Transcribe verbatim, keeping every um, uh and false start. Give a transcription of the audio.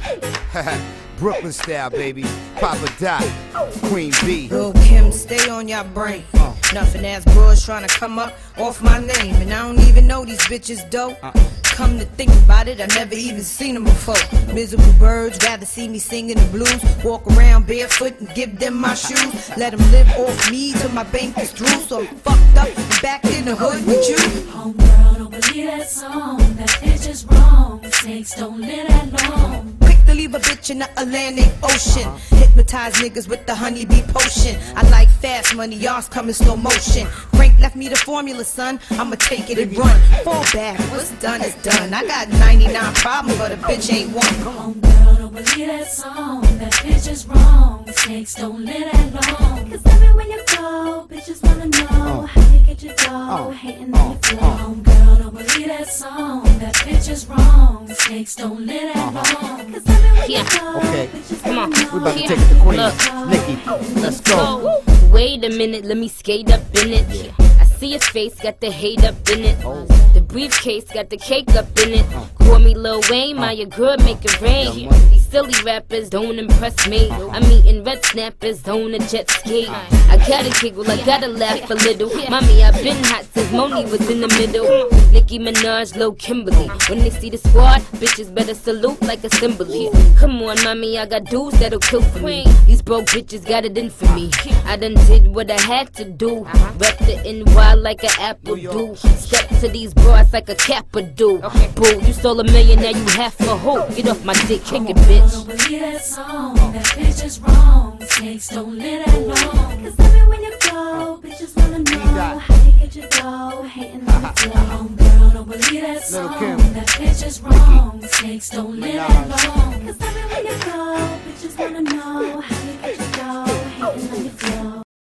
Brooklyn style, baby. Papa Doc, Queen B. Lil' Kim, stay on your brain. Uh. Nothing ass bros trying to come up off my name, and I don't even know these bitches dope. Uh. Come to think about it, I never even seen them before. Miserable birds rather see me singing the blues. Walk around barefoot and give them my shoes. Let them live off me till my bank is through. So I'm fucked up and back in the hood with you. Homegirl, don't believe that song. That bitch is wrong. Snakes don't live that long. Quick to leave a bitch in the Atlantic Ocean. Hypnotize niggas with the honeybee potion. I like fast money, y'all's come in slow motion. Frank left me the formula, son. I'ma take it and run. Fall back, what's done is done. I got ninety-nine problems, but a bitch ain't one. Homegirl, don't believe that song. That bitch is wrong. Snakes don't live that long. Cause everywhere you go, bitches wanna know how you get your dough. Hating on your flow. Homegirl, don't believe that song. That bitch is wrong. Snakes don't live that long. Cause everywhere you go, Okay, come on. we about to take it to Queen. Nikki, let's go. Wait a minute, let me skate up in it. Yeah. I see your face, got the hate up in it. Oh. The briefcase got the cake up in it. Uh. Call me Lil Wayne, my your girl make it rain. Yeah. These silly rappers don't impress me. Uh. I'm eating red snappers on a jet ski. Uh. I gotta giggle, I gotta laugh a little. Yeah. Mommy, I've been hot since Moni was in the middle. Nicki Minaj, Lil Kimberly. When they see the squad, bitches better salute like assembly. Come on, mommy, I got dudes that'll kill for me. These broke bitches got it in for me. I done did what I had to do. Rep the N Y like an apple do. Step to these bras like a Kappa do. Boo, you stole a million, now you half a hoe. Get off my dick, kick it, bitch. Don't believe that song. That bitch is wrong. Snakes don't live that long. Cause everywhere you go, bitches wanna know how you get your dough. Hating on the flow. Girl, don't believe that song. That bitch is wrong. Snakes don't live that long. Cause everywhere you go, bitches wanna know how you get your dough. Hating on your flow.